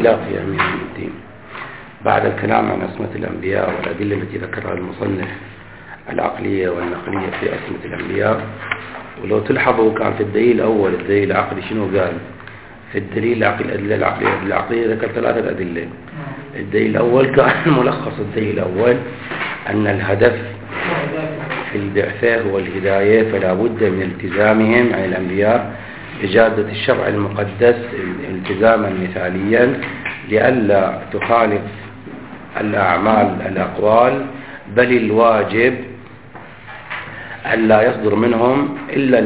الخلاف في أهمية الدين. بعد الكلام عن عصمة الأنبياء والأدلة التي ذكرها المصنف العقلية والنقلية في عصمة الأنبياء، ولو تلحظوا كان في الدليل الأول الدليل العقلي شنو قال؟ في الدليل العقلي الأدلة العقلية ذكر 3 أدلة. الدليل الأول كان ملخص الدليل الأول أن الهدف في البعثة هو الهداية، فلا بد من التزامهم عن الأنبياء بجادة الشرع المقدس التزاما مثاليا، لئلا تخالف الأعمال الأقوال، بل الواجب ألا يصدر منهم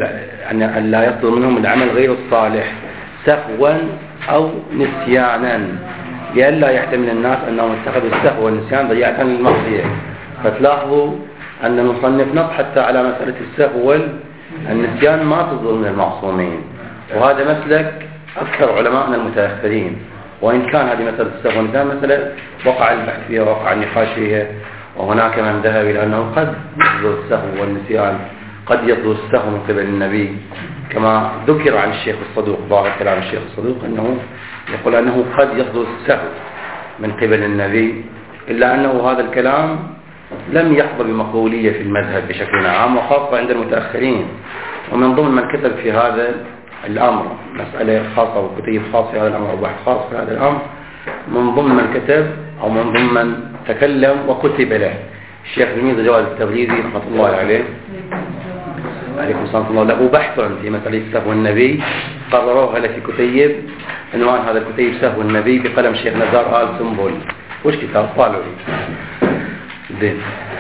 العمل غير الصالح سهوا أو نسيانا، لئلا يحتمل الناس أنهم اتخذوا السهو والنسيان ضيعة للمعصية. فتلاحظوا أن المصنف نص حتى على مسألة السهو والنسيان ما تصدر من المعصومين، وهذا مسلك أكثر علماءنا المتأخرين، وإن كان هذه مسألة السهو والنسيان مسألة وقع البحث فيها وقع النقاش فيها، وهناك من ذهب إلى أنه قد يصدر السهو والنسيان، قد يصدر السهو من قبل النبي، كما ذكر عن الشيخ الصدوق بعض كلام الشيخ الصدوق أنه يقول أنه قد يصدر السهو من قبل النبي، إلا أنه هذا الكلام لم يحظى بمقبولية في المذهب بشكل عام، وخاصة عند المتأخرين. ومن ضمن من كتب في هذا الأمر مسألة خاصة وكتيب خاص في هذا الأمر وبحث خاص في هذا الأمر، من ضمن من كتب أو من ضمن من تكلم وكتب له الشيخ رميز جواد التبريزي رحمة الله عليه عليكم السلام الله، له بحث في مسألة سهو النبي قرروها له في كتيب، عنوان هذا الكتيب سهو النبي بقلم الشيخ نزار آل سنبل. وش كتاب طالعوا لي زين.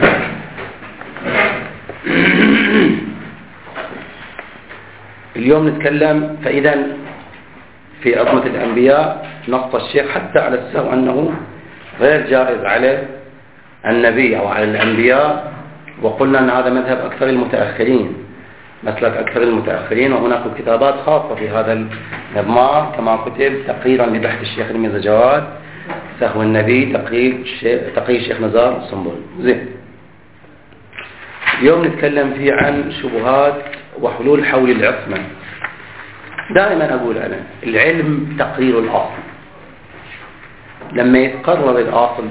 اليوم نتكلم فإذا في عصمة الأنبياء نص الشيخ حتى على السهو أنه غير جائز على النبي أو على الأنبياء، وقلنا أن هذا مذهب أكثر المتأخرين، مسلك أكثر المتأخرين، وهناك كتابات خاصة في هذا المضمار كما كتب تقريرا لبحث الشيخ رميز جواد سهو النبي تقرير الشيخ نزار السنبل. زين. اليوم نتكلم فيه عن شبهات وحلول حول العصمة. دائما أقول أنا العلم تقرير الأصل، لما يتقرر الأصل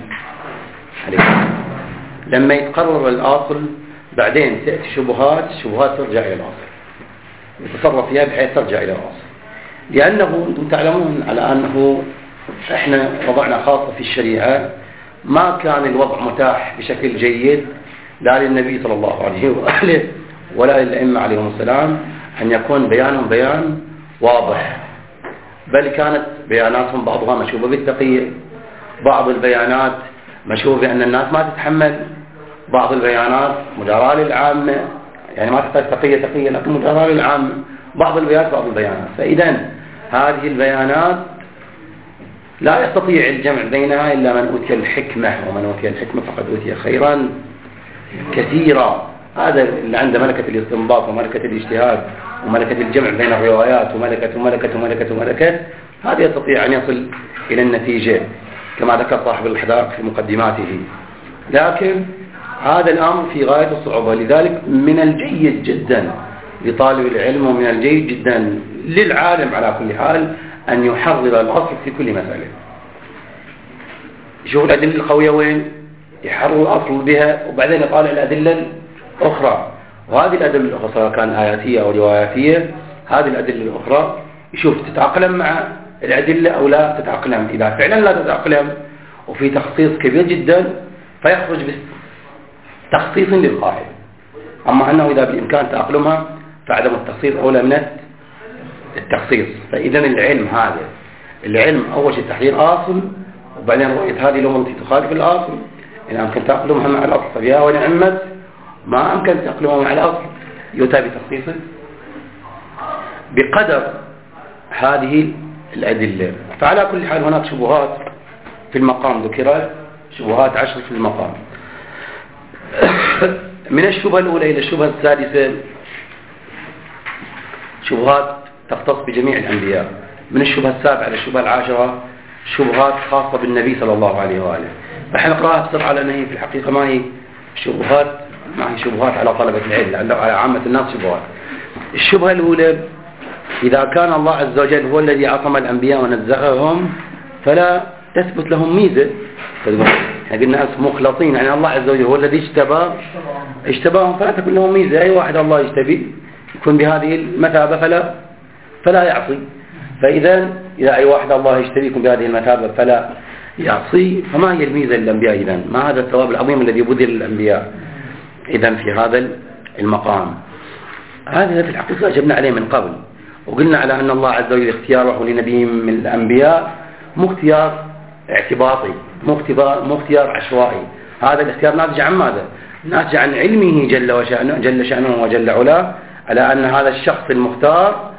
لما يتقرر الأصل بعدين تأتي شبهات ترجع إلى الأصل، يتصرف فيها بحيث ترجع إلى الأصل، لأنه أنتم تعلمون على أنه إحنا وضعنا خاصة في الشريعة ما كان الوضع متاح بشكل جيد لا للنبي صلى الله عليه وآله ولا للأئمة عليهم السلام أن يكون بيانهم بيان واضح، بل كانت بياناتهم بعضها مشوبة بالتقية، بعض البيانات مشوبة بأن الناس ما تتحمل، بعض البيانات مجاراة للعامة، يعني ما تحتاج تقية لكن مجاراة للعامة، بعض البيانات. فإذا هذه البيانات لا يستطيع الجمع بينها إلا من أوتي الحكمة، ومن أوتي الحكمة فقد أوتي خيرا كثيرا. هذا اللي عنده ملكة الاستنباط وملكة الاجتهاد وملكة الجمع بين الروايات وملكة هذا يستطيع أن يصل إلى النتيجة كما ذكر صاحب الحدائق في مقدماته. لكن هذا الأمر في غاية الصعوبة، لذلك من الجيد جدا لطالب العلم ومن الجيد جدا للعالم على كل حال أن يحرر الأصل في كل مسألة. يشوف الأدلة القوية وين يحرر الأصل بها، وبعدين يطالع الأدلة الأخرى، وهذه الأدلة الأخرى سواء كان آياتية أو رواياتية، هذه الأدلة الأخرى يشوف تتأقلم مع الأدلة أو لا تتأقلم. إذا فعلا لا تتأقلم وفي تخصيص كبير جدا فيخرج بتخصيص للقاعدة، أما أنه إذا بالإمكان تأقلمها فعدم التخصيص أولى من التخصيص. فإذا العلم أول شيء تحرير أصل، وبعدين رؤية هذه الأمور التي تخالف الأصل إن أمكن تأقلمها مع الأصل فبها ونعمت، ما أمكن تأقلمها مع الأصل يؤتى بتخصيصه بقدر هذه الأدلة. فعلى كل حال هناك شبهات في المقام ذكرت، شبهات 10 في المقام. من الشبهة الأولى إلى الشبهة السادسة شبهات تختص بجميع الأنبياء، من الشبهة السابعة إلى الشبهة العاشرة شبهات خاصة بالنبي صلى الله عليه وآله. نحن نقرأها بسرعة لأن هي في الحقيقة ما هي شبهات على طلبة العلم، على عامة الناس شبهات. الشبهة الأولى: إذا كان الله عز وجل هو الذي عصم الأنبياء ونزههم فلا تثبت لهم ميزة. احنا قلنا مخلصين، يعني الله عز وجل هو الذي اشتباهم، فلا تكون لهم ميزة. أي واحد الله يشتبي يكون بهذه المثابة فلا يعصي. فإذا أي واحد الله يشتبي يكون بهذه المثابة فلا يعصي، فما هي الميزة للأنبياء إذن؟ ما هذا الثواب العظيم الذي بذل الأنبياء إذن في هذا المقام؟ هذا في الحقيقة أجبنا عليه من قبل، وقلنا على أن الله عز وجل اختياره لنبي من الأنبياء مو اختيار اعتباطي، مو اختيار عشوائي. هذا الاختيار ناتج عن ماذا؟ ناتج عن علمه جل شأنه وجل علاه على أن هذا الشخص المختار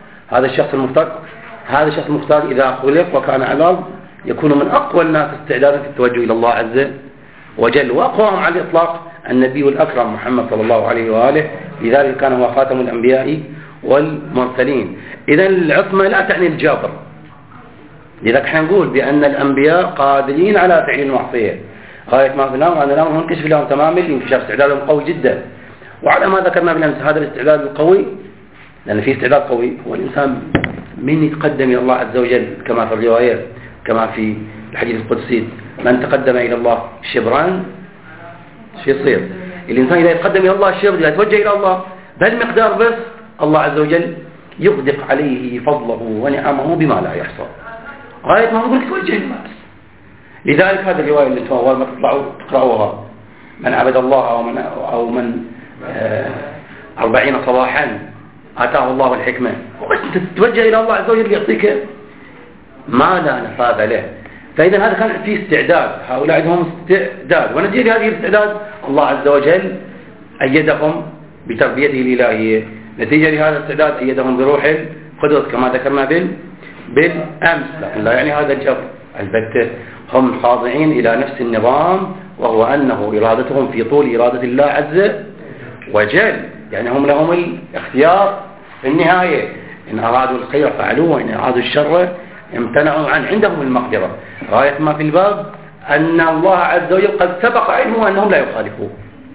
إذا خلق وكان على الأرض يكون من أقوى الناس استعدادا في التوجه إلى الله عز وجل، وأقواهم على الإطلاق النبي الأكرم محمد صلى الله عليه وآله، لذلك كان هو خاتم الأنبياء والمرسلين. إذن العصمة لا تعني الجبر، لذلك احنا نقول بأن الأنبياء قادرين على فعل المعصية غاية ما فينا، وأن لهم منكشف لهم تمام الانكشاف، استعدادهم قوي جدا. وعلى ما ذكرنا بالأمس هذا الاستعداد القوي، لأن في استعداد قوي هو الإنسان من يتقدم إلى الله عز وجل كما في الروايات، كما في الحديث القدسي: من تقدم إلى الله شبران شو يصير؟ الإنسان إذا يتقدم إلى الله شبر، إذا يتوجه إلى الله بهالمقدار بس، الله عز وجل يغدق عليه فضله ونعمه بما لا يحصى، غاية ما نقول توجه الناس. لذلك هذه الرواية اللي انتم أول ما تطلعوا تقرأوها: من عبد الله أو من 40 صباحا آتاه الله الحكمة، وبس أنت تتوجه إلى الله عز وجل يعطيك ما لا نفاذ له. فإذا هذا كان فيه استعداد، هؤلاء هم استعداد، ونتيجة هذه الاستعداد الله عز وجل أيدهم بتربيته الإلهية. نتيجة لهذا الاستعداد أيدهم بروح القدس كما ذكرنا بالأمس، لكن لا يعني هذا الجبر البتة. هم خاضعين إلى نفس النظام، وهو أنه إرادتهم في طول إرادة الله عز وجل، يعني هم لهم الاختيار في النهاية. إن أرادوا الخير فعلوه، وإن أرادوا الشر امتنعوا عنه، عندهم المقدرة. غاية ما في الباب أن الله عز وجل قد سبق علمه أنهم لا يخالفوه.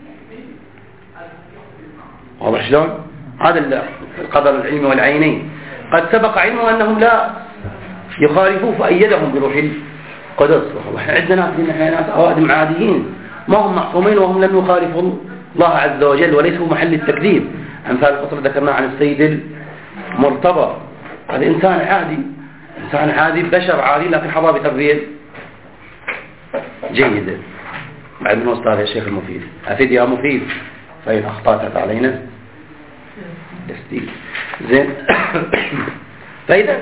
واضح شلون؟ هذا القدر العلمي والعيني، قد سبق علمه أنهم لا يخالفوه فأيدهم بروح القدس. عندنا ناس أوادم عاديين ما هم معصومين وهم لم يخالفوا الله عز وجل وليسوا محل التكذيب. أمثال القصر ذكرنا عن السيد المرتضى، هذا إنسان عادي بشر عادي، لكن حظى بتربية جيدة. بعد من وسط هذا الشيخ المفيد: أفيد يا مفيد فإن أخطأت علينا تستيل. زين. فإذا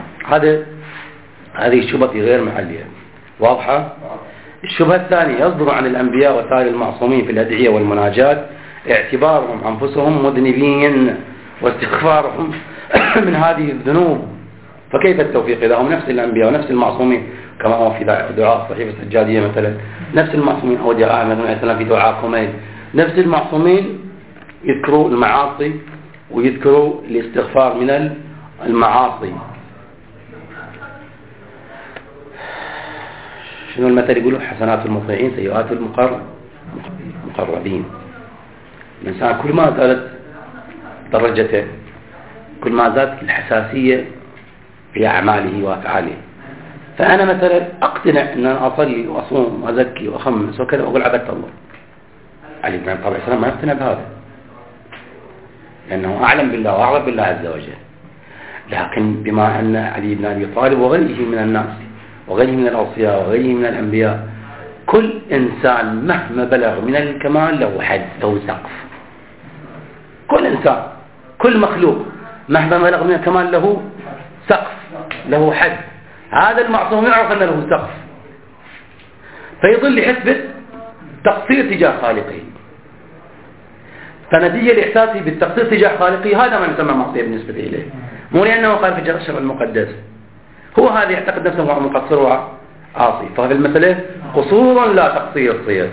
هذه الشبهة غير محلية، واضحة. الشبهة الثانية: يصدر عن الأنبياء وسائر المعصومين في الأدعية والمناجات اعتبارهم أنفسهم مذنبين واستغفارهم من هذه الذنوب، فكيف التوفيق إذا هم نفس الأنبياء ونفس المعصومين، كما هو في دعاء صحيفة السجادية مثلا، نفس المعصومين، أو دعاء مثلا في دعاء كميل، نفس المعصومين يذكروا المعاصي ويذكروا الاستغفار من المعاصي. شنو المثل يقولوا؟ حسنات المطيعين سيئات المقربين. الإنسان كل ما زادت درجته كل ما زادت الحساسية في أعماله وأفعاله. فأنا مثلا أقتنع أن أنا أصلي وأصوم وأزكي وأخمس وكذا وأقول عبدت الله. علي بن أبي طالب ما يقتنع بهذا، لأنه أعلم بالله وأعرف بالله عز وجل. لكن بما أن علي بن أبي طالب وغيره من الناس وغيره من الأوصياء وغيره من الأنبياء، كل إنسان مهما بلغ من الكمال له حد، له سقف. كل إنسان، كل مخلوق مهما بلغ من الكمال له سقف، له حد. هذا المعصوم يعرف أن له سقف، فيظل حسبة تقصير تجاه خالقه. فنتيجة لإحساسه بالتقصير تجاه خالقه، هذا ما نسمى معصية بالنسبة إليه، مو لأنه قال في الشرع المقدس. هو هذا يعتقد نفسه هو مقصر وعاصي. فهذه المسألة قصور لا تقصير صير،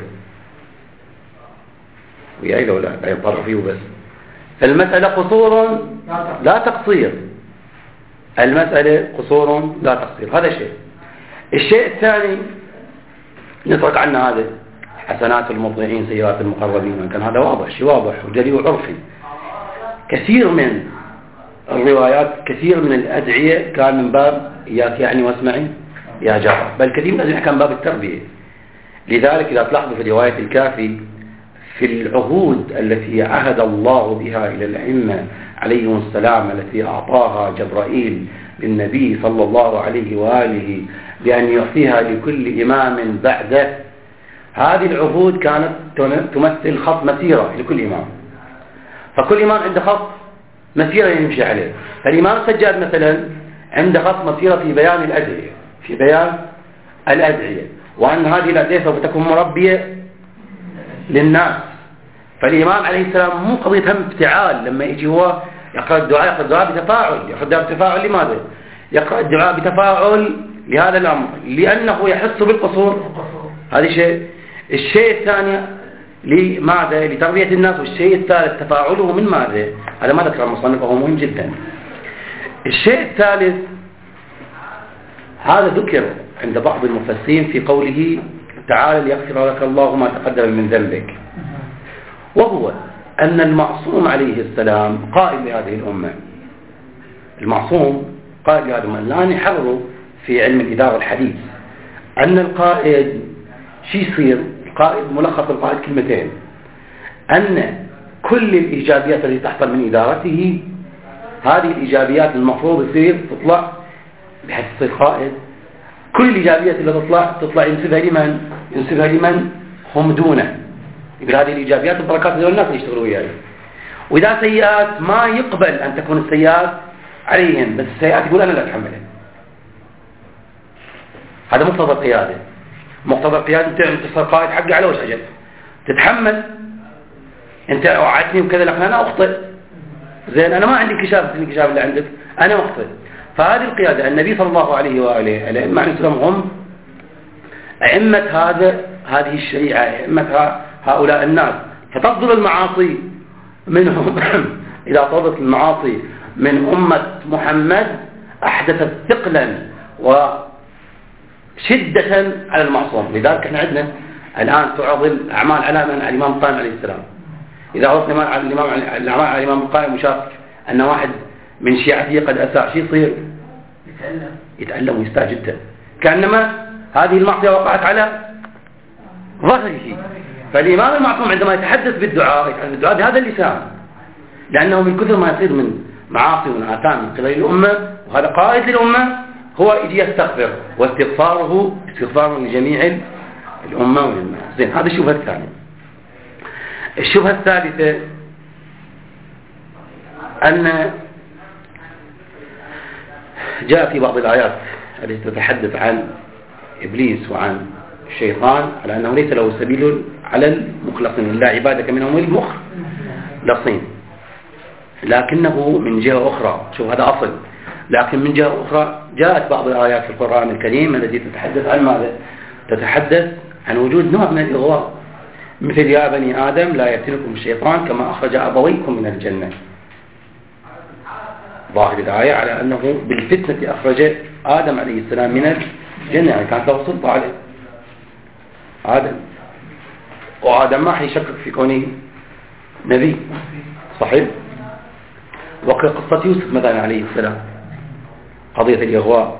وياي لو لا يضطر فيه بس. المسألة قصور لا تقصير، المسألة قصور لا تقصير. هذا شيء. الشيء الثاني نترك عنه هذا حسنات المطيعين سيئات المقربين، كان هذا واضح، شيء واضح وجلي وعرفي. كثير من الروايات، كثير من الأدعية كان من باب إياك يعني واسمعي يا جار، بل كثير من هذه الأحكام باب التربية. لذلك إذا تلاحظوا في رواية الكافي في العهود التي عهد الله بها إلى الأئمة عليهم السلام، التي أعطاها جبرائيل للنبي صلى الله عليه وآله بأن يعطيها لكل إمام بعده، هذه العهود كانت تمثل خط مسيرة لكل إمام، فكل إمام عنده خط مسيرة يمشي عليه. فالإمام السجاد مثلا عنده خط مسيرة في بيان الأدعية، في بيان الأدعية، وأن هذه الأدعية سوف تكون مربية للناس. فالإمام عليه السلام مو قضية هم افتعال، لما يجي هو يقرأ الدعاء بتفاعل. يقرأ الدعاء بتفاعل لماذا؟ يقرأ الدعاء بتفاعل لهذا الأمر، لأنه يحس بالقصور، هذا شيء. الشيء الثاني لماذا؟ لتربية الناس. والشيء الثالث تفاعله من ماذا؟ هذا ما ذكر المصنف وهو مهم جدا. الشيء الثالث هذا ذكر عند بعض المفسرين في قوله تعالى ليغفر لك الله ما تقدم من ذنبك، وهو أن المعصوم عليه السلام قائد لهذه الأمة. المعصوم قائد لهذه الأمة. الآن يحرروا في علم الإدارة الحديث أن القائد شو يصير؟ القائد ملخص القائد كلمتين، أن كل الإيجابيات التي تحصل من إدارته، هذه الإيجابيات المفروض يصير تطلع بحيث يصير قائد. كل الإيجابيات اللي تطلع ينسبها لمن هم دونه. يقول هذه الإيجابيات والبركات اللي الناس يشتغلوا وياي. وإذا سيئات ما يقبل أن تكون السيئات عليهم، بس السيئات يقول أنا لا أتحملها. هذا مقتضى القيادة. مقتضى القيادة أنت تصير قائد حقي على وش أجل تتحمل. أنت وعدتني وكذا، لكن أنا أخطئ. زين أنا ما عندي انكشاف اللي عندك، أنا أخطئ. فهذه القيادة النبي صلى الله عليه وآله الأئمة عليه السلام هم أئمة هذه الشريعة، أئمة هؤلاء الناس. فتفضل المعاصي منهم إذا طردت المعاصي من أمة محمد أحدثت ثقلا وشدة على المعصوم. لذلك احنا عندنا الآن تعرض الأعمال على من؟ على الإمام القائم عليه السلام. إذا عرضت الأعمال على الإمام القائم وشاف أن واحد من شيعته قد أساء، شو يصير؟ يتألم ويستاء جدا، كأنما هذه المعصية وقعت على ظهره. فالإمام المعصوم عندما يتحدث بالدعاء بهذا اللسان، لأنه من كثر ما يصير من معاصي وآثام من قبل الأمة، وهذا قائد للأمة، هو يجي يستغفر، واستغفاره استغفار لجميع الأمة والناس. زين، هذا الشبهة الثانية. الشبهة الثالثة أن جاء في بعض الآيات التي تتحدث عن إبليس وعن الشيطان على أنه ليس له سبيل على المخلصين، إلا عبادك منهم المخلصين. لكنه من جهة أخرى، شوف هذا أصل، لكن من جهة أخرى جاءت بعض الآيات في القرآن الكريم التي تتحدث عن ماذا؟ تتحدث عن وجود نوع من الإغواء، مثل يا بني آدم لا يفتنكم الشيطان كما أخرج أبويكم من الجنة. ظاهر الآية على أنه بالفتنة أخرج آدم عليه السلام من الجنة، يعني كانت له سلطة عليه آدم، وآدم ما حيشكك في كونه نبي، صحيح؟ وقصة يوسف مثلا عليه السلام، قضية الإغواء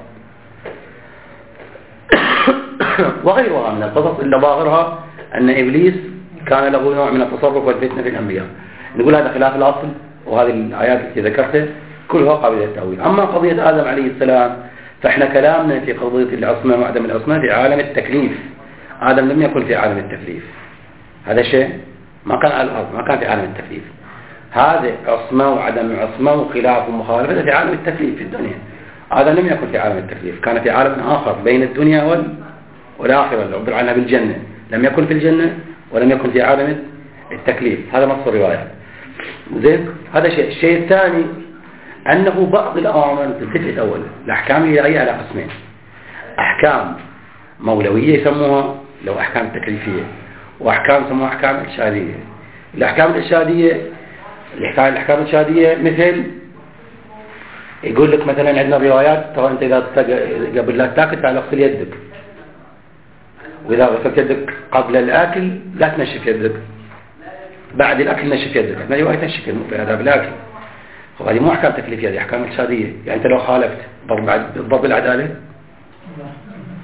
وغيرها من القصص اللي ظاهرها أن إبليس كان له نوع من التصرف والفتنة في الأنبياء. نقول هذا خلاف الأصل، وهذه الآيات التي ذكرتها كلها قابلة للتأويل. أما قضية آدم عليه السلام فإحنا كلامنا في قضية العصمة وعدم العصمة في عالم التكليف. آدم لم يكن في عالم التكليف، هذا شيء ما كان على الأرض، ما كان في عالم التكليف. هذا عصمة وعدم عصمة وخلاف ومخالفة في عالم التكليف في الدنيا. آدم لم يكن في عالم التكليف، كان في عالم آخر بين الدنيا والآخرة اللي عبر عنها بالجنة. لم يكن في الجنة ولم يكن في عالم التكليف، هذا نص الرواية. زين، هذا شيء. الشيء الثاني أنه بعض الأوامر تلتفت أولا الأحكام الإلهية على قسمين: أحكام مولوية يسموها لو أحكام تكليفية، وأحكام يسموها أحكام إرشادية. الأحكام الإرشادية، الأحكام الإرشادية مثل يقول لك مثلا عندنا روايات ترى أنت إذا قبل لا تاكل تعال اغسل يدك، وإذا غسلت يدك قبل الأكل لا تنشف يدك، بعد الأكل نشف يدك. عندنا رواية تنشف هذا بالأكل. وهذه مو أحكام تكليفية، هذه أحكام إرشادية. يعني أنت لو خالفت ضرب العدالة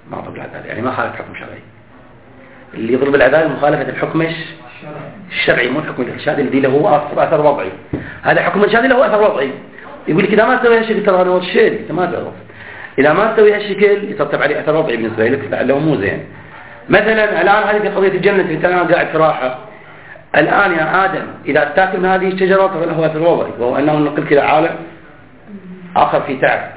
ما ضرب العدالة يعني ما خالف حكم شرعي. اللي يضرب العدالة مخالفة الحكم الشرعي مو الحكم الإرشادي الذي له أثر وضعي. هذا حكم إرشادي له أثر وضعي. يقول لك إذا ما تسوي هالشكل ترى هذا الشيء أنت ما تعرف. إذا ما تسوي هالشكل يترتب عليه أثر وضعي بالنسبة لك لعله مو زين. مثلا الآن هذه في قضية الجنة أنت الآن قاعد في راحة. الآن يا آدم إذا تأكل من هذه الشجرة ترى له أثر وضعي وهو أنه نقلك إلى عالم آخر في تعب.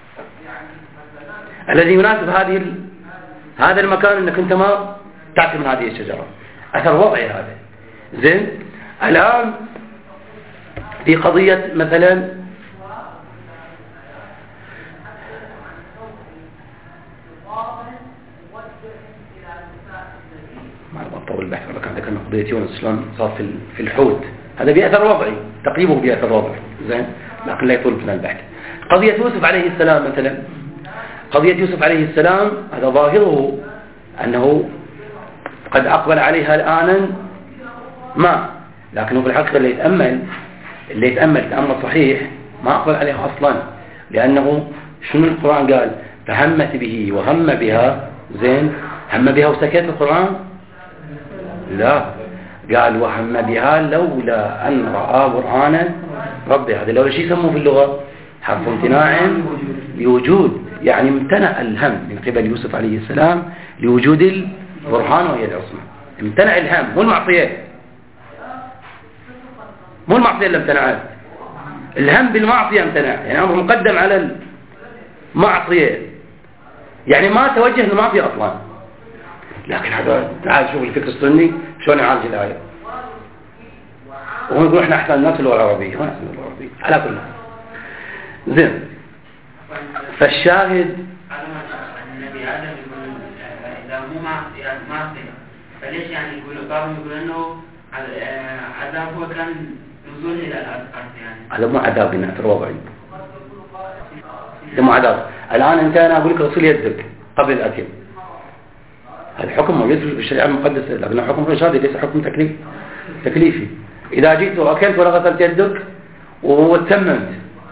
الذي يناسب هذا المكان أنك أنت ما تأكل من هذه الشجرة. أثر وضعي هذا. زين. الآن في قضية مثلا ما أطول البحث ولا كان ذكرنا قضية يونس شلون صار في الحوت. هذا بأثر وضعي تقريبه بأثر وضعي. زين. لكن لا يطول فينا البحث. قضية يوسف عليه السلام مثلا. قضية يوسف عليه السلام هذا ظاهره أنه قد أقبل عليها الآن ما، لكنه في الحقيقة اللي يتأمل تأمل صحيح ما أقبل عليها أصلا. لأنه شنو القرآن قال؟ فهمت به وهم بها. زين. هم بها وسكت القرآن؟ لا، قال وهم بها لولا أن رأى برهان ربي. هذا لولا شيء يسموه في اللغة حرف امتناع لوجود، يعني امتنع الهم من قبل يوسف عليه السلام لوجود البرهان وهي العصمة. امتنع الهم مو المعصية، مو المعصية اللي امتنعت، الهم بالمعصية امتنع، يعني أمر مقدم على المعصية، يعني ما توجه للمعصية أصلا. لكن هذا تعال شوف الفكر السني شلون يعالج الآية، ونقول احنا أحسن الناس اللغة العربية، ما أحسن اللغة العربية على كل حال. زين. فالشاهد النبي آدم يقول إذا مو معصية فليش يعني يقول إنه عذاب هو كان نزول إلى الأرض يعني. هذا مو عذاب بناء وضعي، هذا مو عذاب. الآن أنا أقول لك غسل يدك قبل الأكل، هذا حكم موجود في الشريعة المقدسة، لكنه حكم رشادي ليس حكم تكليفي. إذا جيت وأكلت ولا غسلت يدك وتممت،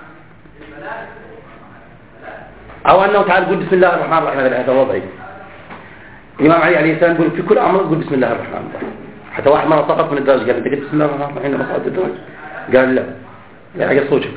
أو أنه تعال قل بسم الله الرحمن الرحيم، هذا وضعي. الإمام علي عليه السلام يقول في كل أمر قل بسم الله الرحمن الرحيم. حتى واحد مرة سقط من الدرج قال أنت قلت بسم الله الرحمن الرحيم لما صعدت الدرج؟ قال لا، لا عقل صوتك،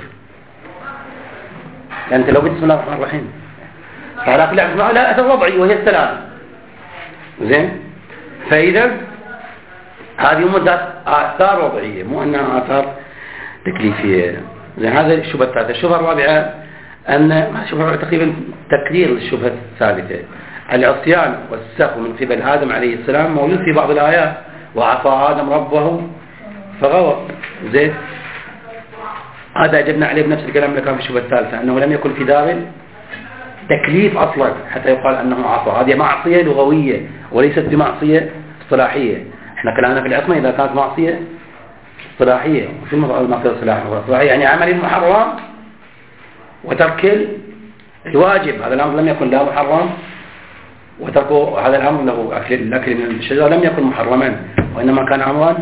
يعني أنت لو قلت بسم الله الرحمن الرحيم فعلاك لا أثر وضعي وهي السلام. زين. فإذا هذه مدة آثار وضعية مو أنها آثار تكليفية. زين. هذا الشبهة الثالثة. الشبهة الرابعة أن شبهة تقريبا تكرير الشبهة الثالثة، العصيان والسخط من قبل آدم عليه السلام موجود في بعض الآيات، وعصى آدم ربه فغوى. زين. هذا أجبنا عليه بنفس الكلام اللي كان في الشبهة الثالثة، أنه لم يكن في دار تكليف أصلا حتى يقال أنه عصى. هذه معصية لغوية وليست بمعصية اصطلاحية. احنا كلامنا في العصمة إذا كانت معصية اصطلاحية. وفي المعصية الاصطلاحية يعني عمل محرم وترك الواجب. هذا الأمر لم يكن لا محرم، وتركه هذا الأمر له الأكل من الشجرة لم يكن محرما، وإنما كان أمرا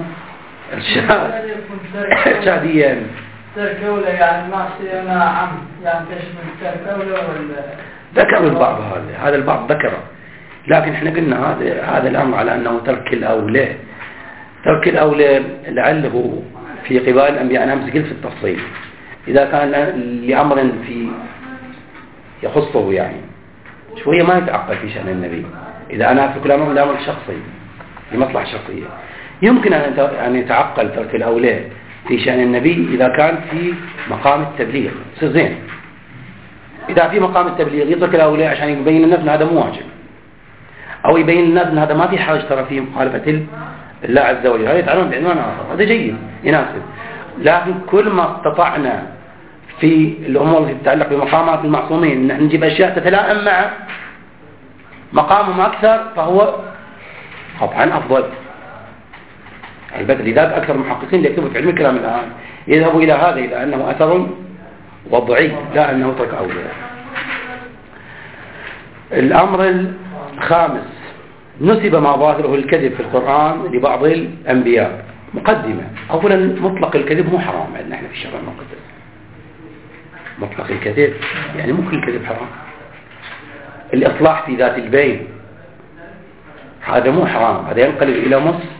إرشاديا. تركوا يعني معصية نعم، يعني تشمل تركوا ذكروا البعض هذا البعض ذكره، لكن احنا قلنا هذا الأمر على أنه ترك الأولى. ترك الأولى لعله في قبال الأنبياء. أنا أمسك في التفصيل إذا كان لأمر في يخصه يعني شوية ما يتعقل في شأن النبي. إذا أنا أترك الأمر لأمر شخصي لمصلحة شخصية يمكن أن يتعقل ترك الأولى في شأن النبي إذا كان في مقام التبليغ. زين. إذا في مقام التبليغ يترك الأولى عشان يبين الناس أن هذا مو واجب، أو يبين الناس أن هذا ما في حاجة ترى فيه مخالفة الله عز وجل، هذا يتعلم بعنوان آخر، هذا جيد يناسب. لكن كل ما استطعنا في الأمور التي تتعلق بمقامات المعصومين أن نجيب أشياء تتلائم مع مقامهم أكثر فهو طبعا أفضل. البدء لذلك أكثر المحققين اللي يكتبوا في علم الكلام الآن يذهبوا إلى هذا، إلى أنه أثر وضعي لا أنه ترك أولى. الأمر الخامس نسب ما ظاهره الكذب في القرآن لبعض الأنبياء. مقدمة. أولا مطلق الكذب مو حرام عندنا احنا في الشرع المقدس. مطلق الكذب يعني مو كل الكذب حرام. الإصلاح في ذات البين هذا مو حرام، هذا ينقلب إلى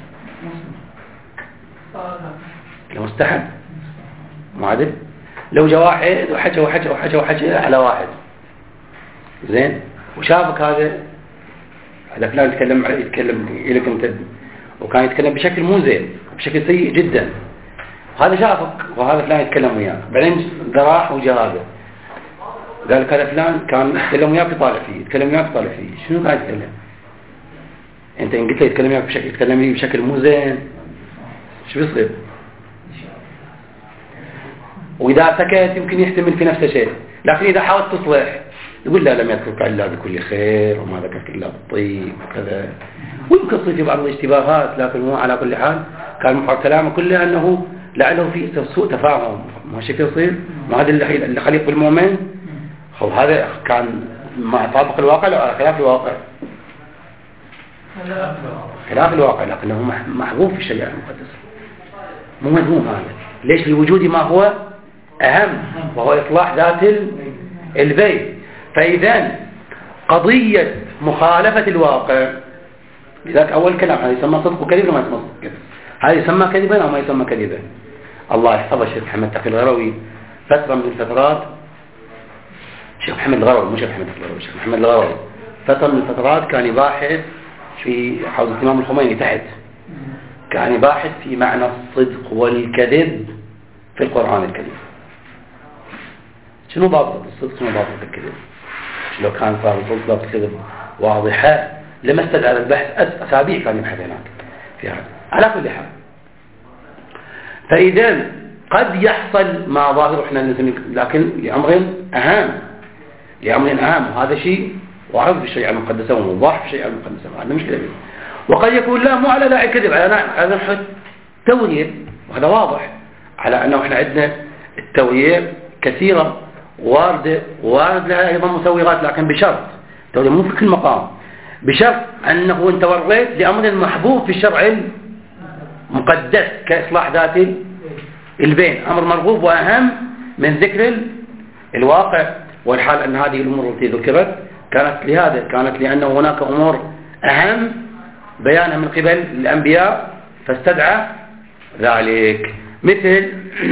مستحب مو عدل. لو جاء واحد وحكى على واحد زين وشافك هذا فلان يتكلم لك انت وكان يتكلم بشكل مو زين بشكل سيء جدا، هذا شافك وهذا فلان يتكلم وياك، بعدين راح وجاء هذا قال لك هذا فلان كان يتكلم وياك يطالع فيه، شنو قاعد يتكلم؟ انت ان قلت له يتكلم وياك بشكل مو زين شو بيصير؟ واذا سكت يمكن يحتمل في نفسه شيء، لكن اذا حاولت تصلح يقول لا لم يذكرك الا بكل خير وما ذكرك الا بالطيب وكذا، ويمكن تصير في بعض الاشتباهات، لكن هو على كل حال كان محور كلامه كله انه لعله في سوء تفاهم، ما شكل يصير ما هذا اللي خليق بالمؤمن، هو هذا كان ما يطابق الواقع على خلاف الواقع، لكنه محبوب في الشريعة المقدسة مو مذموم هذا. ليش؟ لوجود ما هو أهم وهو إصلاح ذات البيت. فإذا قضية مخالفة الواقع لذلك أول كلام هذا يسمى صدق كذب وما يسمى صدق كذب، هذا يسمى كذبا أو ما يسمى كذبا. الله يحفظ الشيخ محمد تقي الغروي فترة من الفترات، الشيخ محمد الغروي مو الشيخ محمد تقي الغروي، الشيخ محمد الغروي فترة من الفترات كان يباحث في حوزة الإمام الخميني تحت، كان يباحث في معنى الصدق والكذب في القرآن الكريم. شنو ضابط الصدق شنو ضابط الكذب؟ لو كان صار الصدق ضابط الكذب واضحة لما استدعى البحث أسابيع كان يبحث هناك في هذا. على كل حال فإذا قد يحصل ما ظاهر احنا لكن لأمر أهم وهذا شيء وعرض في الشريعة المقدسة وموضح في الشريعة المقدسة، هذا مشكلة فيه. وقد يكون لا مو على داعي كذب، على نحو التوعية، وهذا واضح على أنه احنا عندنا التوعية كثيرة وارد لها أيضا مسوغات، لكن بشرط التوعية مو في كل مقام، بشرط أنه انت وريت لأمر محبوب في الشرع المقدس كإصلاح ذات البين، أمر مرغوب وأهم من ذكر الواقع. والحال أن هذه الأمور التي ذكرت كانت لأن هناك أمور أهم بيانها من قبل الأنبياء فاستدعى ذلك، مثل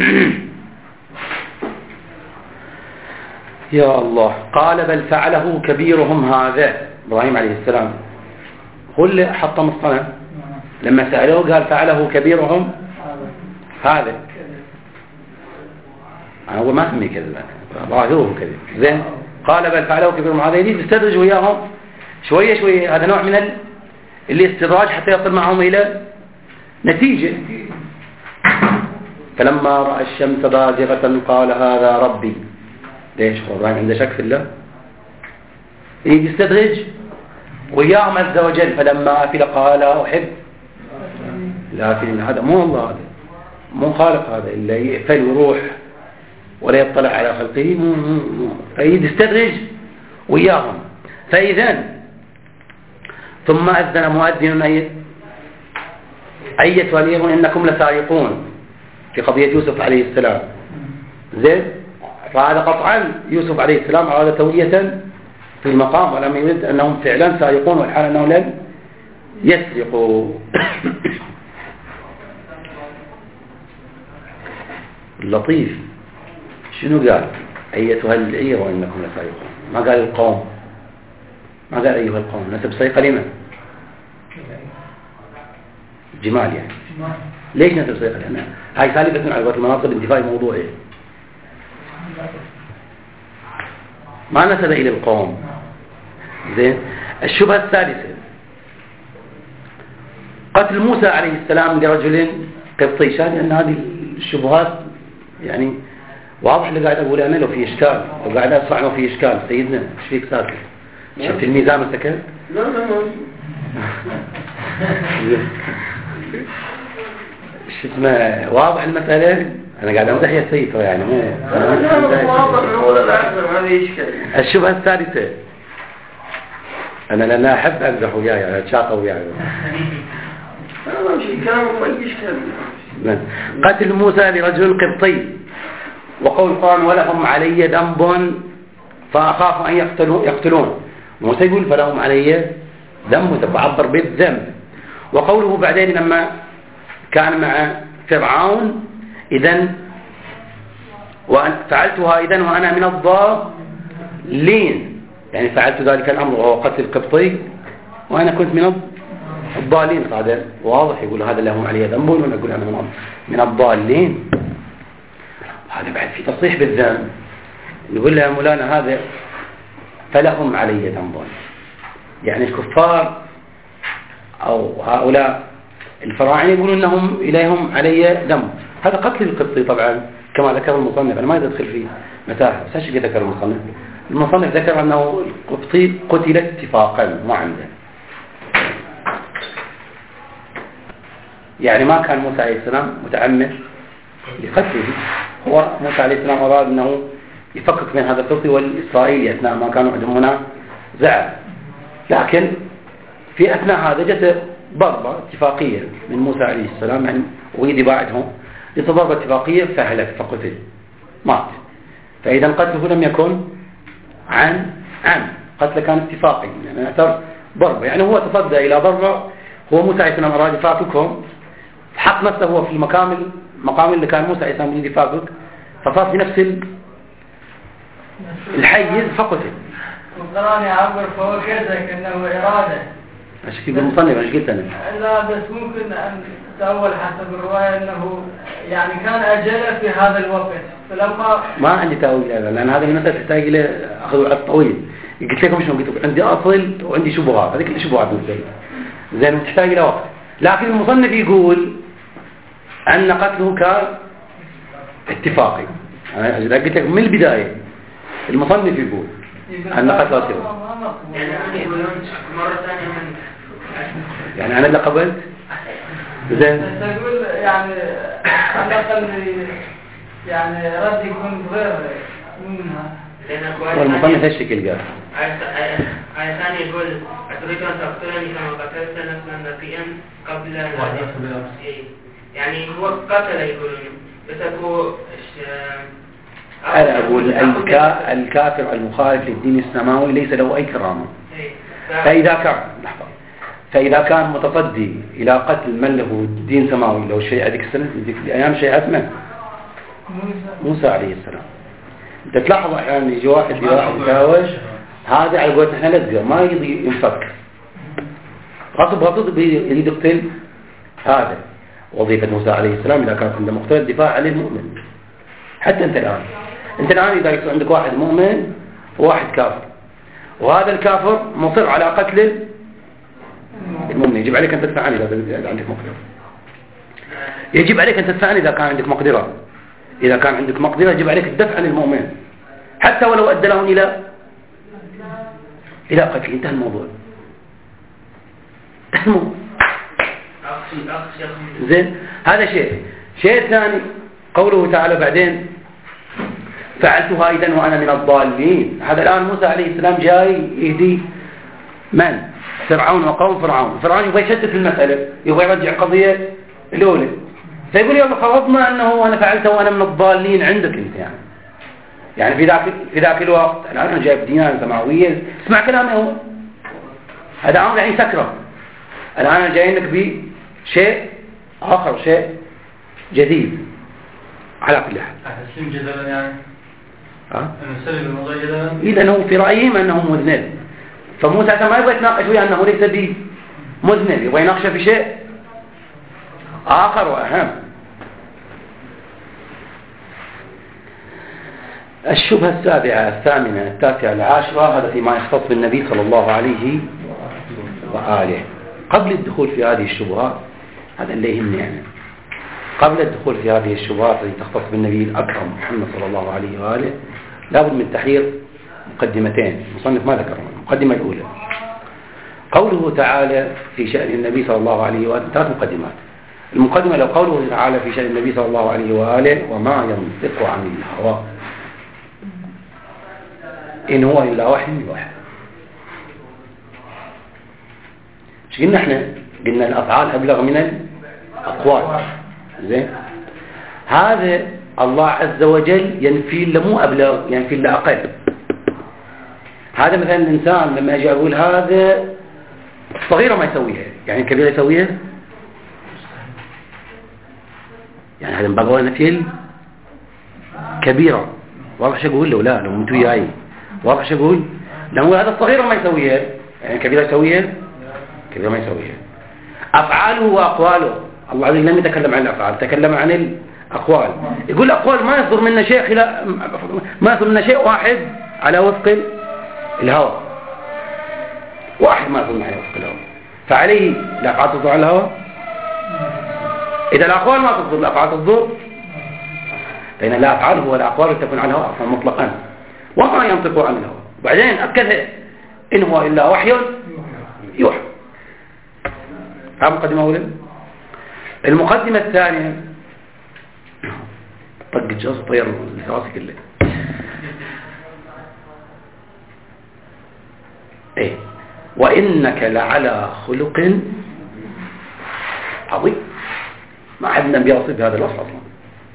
يا الله قال بل فعله كبيرهم هذا، إبراهيم عليه السلام هو اللي حطم الصنم لما سألوه قال فعله كبيرهم هذا، هو ما سمي كذب ظاهره كذب زين. قال بل فعله كبيرهم هذا، يريد يستدرج وياهم شوية، هذا نوع من الاستدراج حتى يصل معهم إلى نتيجة. فلما رأى الشمس بازغة قال هذا ربي. ليش؟ إبراهيم عنده شك في الله، يريد يستدرج وياهم عز وجل. فلما أفل قال أحب لكن هذا مو الله، هذا مو خالق، هذا اللي يقفل ويروح ولا يطلع على خلقه، فيريد يستدرج وياهم. فإذا ثم أذن مؤذن أيتها الإخوة إنكم لسارقون في قضية يوسف عليه السلام زين. فهذا قطعا يوسف عليه السلام أراد توعية في المقام ولم يرد أنهم فعلا سارقون، والحال أنهم لم يسرقوا. اللطيف شنو قال؟ أيتها العير وإنكم لسارقون، ما قال القوم، ما قال أيها القوم، نسب سرقة لمن؟ جمال يعني. ليش نسب سرقة؟ لأن هاي سالفة على المناصب انتفاء موضوعي، ما نسب إلى القوم زين. الشبهة الثالثة قتل موسى عليه السلام لرجل قبطي، شاهد أن هذه الشبهات يعني واضح اللي قاعد أقول أنا لو في إشكال، لو قاعد أسمع له في إشكال. سيدنا ايش فيك ساكت؟ شفت الميزان مسكت؟ لا شو اسمه واضح المسألة. أنا قاعد أمدح يا سيد يعني مو الشبهة الثالثة. أنا لأن أحب أمزح وياي أتشاطر وياي. قتل موسى لرجل قبطي، وقول القرآن ولهم علي ذنب فأخاف أن يقتلون، موسى يقول فلهم علي ذنب، بعبر بالذنب. وقوله بعدين لما كان مع فرعون إذن فعلتها إذن وأنا من الضالين، يعني فعلت ذلك الأمر وهو قتل القبطي وأنا كنت من الضالين. هذا واضح، يقول هذا لهم علي ذنب وأنا أقول أنا من الضالين. هذا بعد في تصريح بالذنب. يقول لها مولانا هذا فلهم علي ذنب، يعني الكفار أو هؤلاء الفراعنة يقولون أنهم إليهم علي ذنب. هذا قتل القبطي طبعا كما ذكر المصنف، أنا ما أدخل فيه متاهة، بس ايش ذكر المصنف؟ المصنف ذكر أنه القبطي قتل اتفاقا ما عنده، يعني ما كان موسى عليه السلام متعمد لقتله. هو موسى عليه السلام أراد أنه يفكك من هذا القبطي والإسرائيلي أثناء ما كانوا عندهم هنا زعل، لكن في أثناء هذا جت ضربة اتفاقية من موسى عليه السلام، يعني ويد بعدهم جت ضربة اتفاقية فهلك فقتل مات. فإذا قتله لم يكن عن قتله كان اتفاقي، يعني اعتبر ضربة، يعني هو تصدى إلى ضربة. هو موسى عليه السلام أراد يفاككهم، حط نفسه هو في المقام اللي كان موسى عليه السلام يريد يفاكك، فصار في نفس الحيز فقتل. القرآن يعبر فهو كذا كأنه إرادة. ايش كيف المصنف ايش قلت انا؟ لا بس ممكن ان تأول حسب الرواية انه يعني كان اجله في هذا الوقت، فلما ما عندي تأويل هذا، لان هذا المسألة تحتاج الى اخذ وقت طويل. قلت لكم شنو قلت لكم؟ عندي اصل وعندي شبهات، هذيك الشبهات مثل زين تحتاج الى وقت. لكن المصنف يقول ان قتله كان اتفاقي. انا قلت لكم من البداية المصنف يقول ان قتله اتفاقي، يعني أنا اللي قبلت زين تقول يعني على الأقل يعني رد يكون غير منها. والمصنف هالشكل قال آية ثانية يقول أتريد أن تقتلني كما قتلت نفسا نقيا قبل يعني هو قتل يقولون، بس أكو أنا أقول الكافر المخالف للدين السماوي ليس له أي كرامة. فإذا كان متصدي إلى قتل من له دين سماوي، لو شيء هذيك السنة هذيك الأيام شيء من موسى عليه السلام. أنت تلاحظ أحيانا يجي واحد يتهاوش، هذا على قولتنا إحنا لزقة ما يريد ينفك، غصب يريد يقتل. هذا وظيفة موسى عليه السلام إذا كانت عنده مقتل الدفاع عن المؤمن. حتى أنت الآن إذا يكون عندك واحد مؤمن وواحد كافر، وهذا الكافر مصر على قتل المؤمن، يجب عليك أن تدفع عنه إذا عندك مقدرة. يجب عليك أن تدفع عنه إذا كان عندك مقدرة. إذا كان عندك مقدرة يجب عليك الدفع عن المؤمن حتى ولو أدى لهم إلى قتل. انتهى الموضوع. زين، هذا شيء ثاني قوله تعالى بعدين فعلتها إذن وأنا من الضالين. هذا الآن موسى عليه السلام جاي يهدي من؟ فرعون وقوم فرعون يبغى يشتت المسألة، يبغى يرجع قضية الأولى، فيقول يلا فرضنا أنه أنا فعلته وأنا من الضالين عندك أنت، يعني في ذاك الوقت الآن أنا جايب ديانة سماوية، اسمع كلامي هو هذا أمر يعني سكرة. الآن أنا جاي لك بشيء آخر، شيء جديد على كل حال. أحسن جدلا يعني نسلم الموضوع جدلا. إذا هو في رأيهم أنه مذنب، فموسى ما يبغى يتناقش وياه أنه ليس بمذنب، يبغى يناقشه في شيء آخر وأهم. الشبهة السابعة الثامنة التاسعة العاشرة، هذا فيما يختص بالنبي صلى الله عليه وآله. قبل الدخول في هذه الشبهات، هذا اللي يهمني يعني، قبل الدخول في هذه الشبهات التي تختص بالنبي الأكرم محمد صلى الله عليه وآله، لابد من تحرير مقدمتين. المصنف ما ذكرهم. المقدمة الأولى قوله تعالى في شأن النبي صلى الله عليه وآله، 3 مقدمات. المقدمة لو قوله تعالى في شأن النبي صلى الله عليه وآله وما ينطق عن الهوى إن هو إلا وحي يوحى. مش قلنا احنا قلنا الأفعال أبلغ من الأقوال. زين، هذا الله عز وجل ينفي له مو أبلغ، ينفي له أقل. هذا مثلا الإنسان لما يجي أقول هذا الصغيرة ما يسويها، يعني الكبيرة يسويها، يعني هذا مبقى نفي كبيرة. واضح شو أقول له؟ لا لو انتوا وياي واضح شو أقول؟ لو هذا الصغيرة ما يسويها، يعني الكبيرة يسويها، الكبيرة ما يسويها. أفعاله وأقواله، الله عز وجل لم يتكلم عن الأفعال، تكلم عن الأقوال. يقول الأقوال ما يصدر منا شيء ما يصدر منا شيء واحد على وفق الهوى، واحد ما يصدر على وفق الهوى، فعليه الأفعال تصدر على الهوى. إذا الأقوال ما تصدر الأفعال تصدر، فإن الأفعال هو الأقوال تكون على الهوى أصلا مطلقا وما ينطق عن الهوى. وبعدين أكد إن هو إلا وحي يوحى. هذا مقدمة أولى. المقدمة الثانية طق الجاز طير لراسي كله. إيه وإنك لعلى خلق عظيم. ما حد نبي يوصف بهذا الوصف أصلا.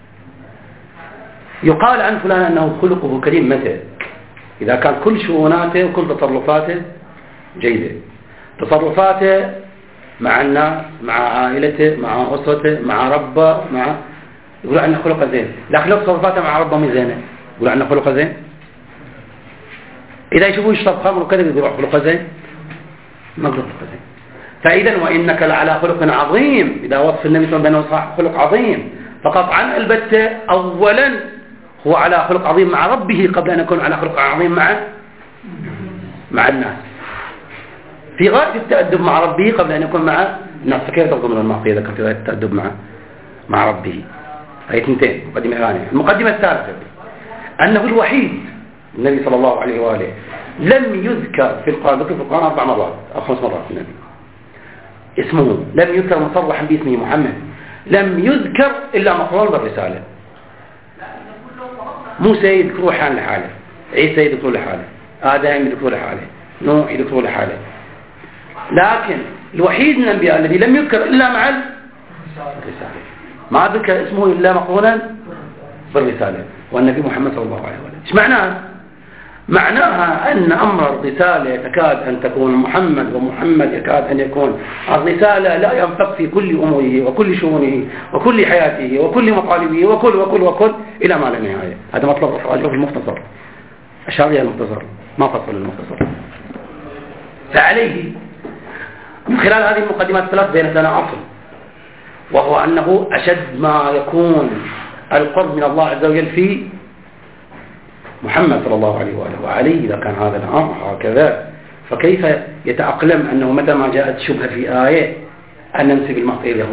يقال عن فلان أنه خلقه كريم متى؟ إذا كان كل شؤوناته وكل تصرفاته جيدة، تصرفاته مع الناس، مع عائلته، مع أسرته، مع ربه، يقول عنه خلقه زين. لكن لو تصرفاته مع ربه مش زينة يقول عنه خلقه زين. إذا يشوفوه يشرب خمر وكذا يقول خلقه زين، ما يقول خلقه زين. فإذا وإنك لعلى خلق عظيم، إذا وصف النبي صلى الله عليه وسلم بأنه خلق عظيم فقطعا البتة أولا هو على خلق عظيم مع ربه قبل أن يكون على خلق عظيم مع الناس، في غاية التأدب مع ربه قبل أن يكون مع الناس. فكيف تضمن المعطية ذكر في غاية التأدب مع ربه؟ هي اثنتين. مقدمة ثانية. المقدمة الثالثة أنه الوحيد النبي صلى الله عليه وآله لم يذكر في القرآن، ذكر في القرآن 4 مرات أو 5 مرات النبي اسمه، لم يذكر مصرحا باسمه محمد، لم يذكر إلا مقرون بالرسالة. موسى يذكره حال لحاله، عيسى يذكره لحاله، آدم يذكره لحاله، نوح يذكره لحاله. لكن الوحيد من الأنبياء الذي لم يذكر إلا مع الرسالة، ما ذكر اسمه إلا مقرونا بالرسالة، والنبي محمد صلى الله عليه وسلم. إيش معناه؟ معناها أن أمر الرسالة تكاد أن تكون محمد، ومحمد يكاد أن يكون الرسالة، لا ينفق في كل أموره وكل شؤونه وكل حياته وكل مطالبه وكل إلى ما لا نهاية. هذا مطلب الراجع في المختصر، أشار إلى المختصر ما فصل المختصر. فعليه من خلال هذه المقدمات الثلاث بين لنا أصل، وهو أنه أشد ما يكون القرب من الله عز وجل في محمد صلى الله عليه وآله وعليه. إذا كان هذا الأمر هكذا فكيف يتأقلم أنه متى ما جاءت شبهة في آية أن ننسب المعطي له؟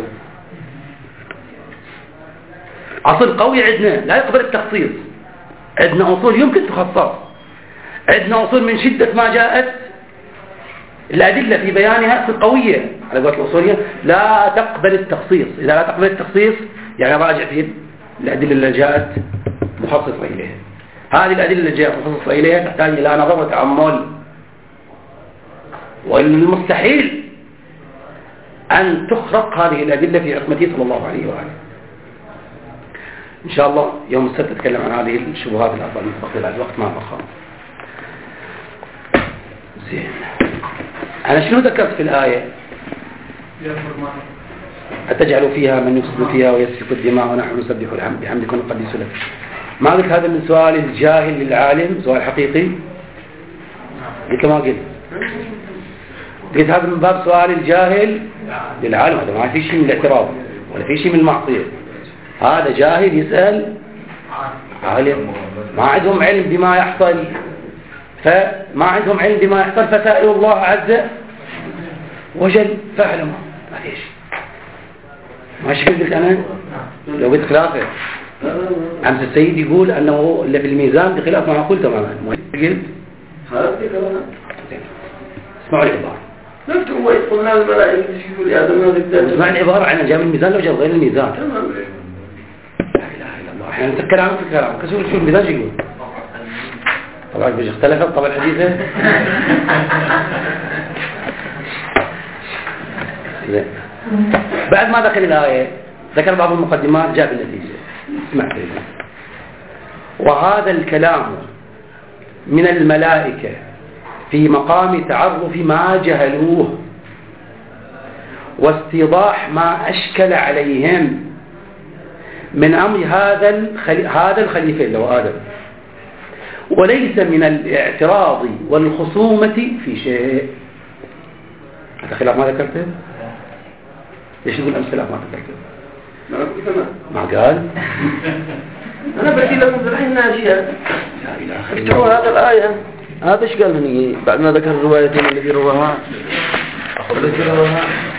أصل قوي عندنا لا يقبل التخصيص، عندنا أصول يمكن تخصص، عندنا أصول من شدة ما جاءت الأدلة في بيانها قوية على قولة الأصولية لا تقبل التخصيص. إذا لا تقبل التخصيص يعني راجع في الأدلة اللي جاءت مخصصة إليها. هذه الأدلة اللي جاءت مخصصة إليها تحتاج إلى نظر وتأمل، والمستحيل أن تخرق هذه الأدلة في عصمته صلى الله عليه وآله. إن شاء الله يوم السبت نتكلم عن هذه الشبهات الأفضل المستقبلات، الوقت ما بخار. زين، أنا شنو ذكرت في الآية؟ أتجعل فيها من يفسد فيها ويسفك الدماء ونحن نسبح بحمدك ونقدس لك. ما قلت هذا من سؤال الجاهل للعالم، سؤال حقيقي؟ قلت ما قلت هذا من باب سؤال الجاهل للعالم. هذا ما في شيء من الاعتراض ولا في شيء من المعصية. هذا جاهل يسأل عالم، ما عندهم علم بما يحصل، فسائلوا الله عز وجل فاعلموا. ما في شيء. ما شكل قلت أنا لو قلت خلافه عمس السيد يقول أنه اللي في الميزان بخلاف ما أقول تماما. ما قلت هذا اسمعوا العبارة. نفسه هو يقول هذا الملائكة يقول يا آدم اسمع العبارة عن جاب الميزان لو جاب غير الميزان. لا إله إلا الله. أحيانا نتكلم في الكلام كسور شو الميزان يقول. طبعا بيجي اختلفت طبعا الحديثة. بعد ما ذكر الآية ذكر بعض المقدمات جاب النتيجة. اسمع كلمة. وهذا الكلام من الملائكة في مقام تعرف ما جهلوه واستيضاح ما أشكل عليهم من أمر هذا الخليفة اللي هو آدم، وليس من الاعتراض والخصومة في شيء. هذا خلاف ما ذكرته؟ ليش تقول أمس خلاف ما ذكرته؟ ما قال؟ أنا بدي لكم الحين أشياء. افتحوا هذا الآية. هذا إيش قال هني بعد ما ذكر الروايتين الذي رواها؟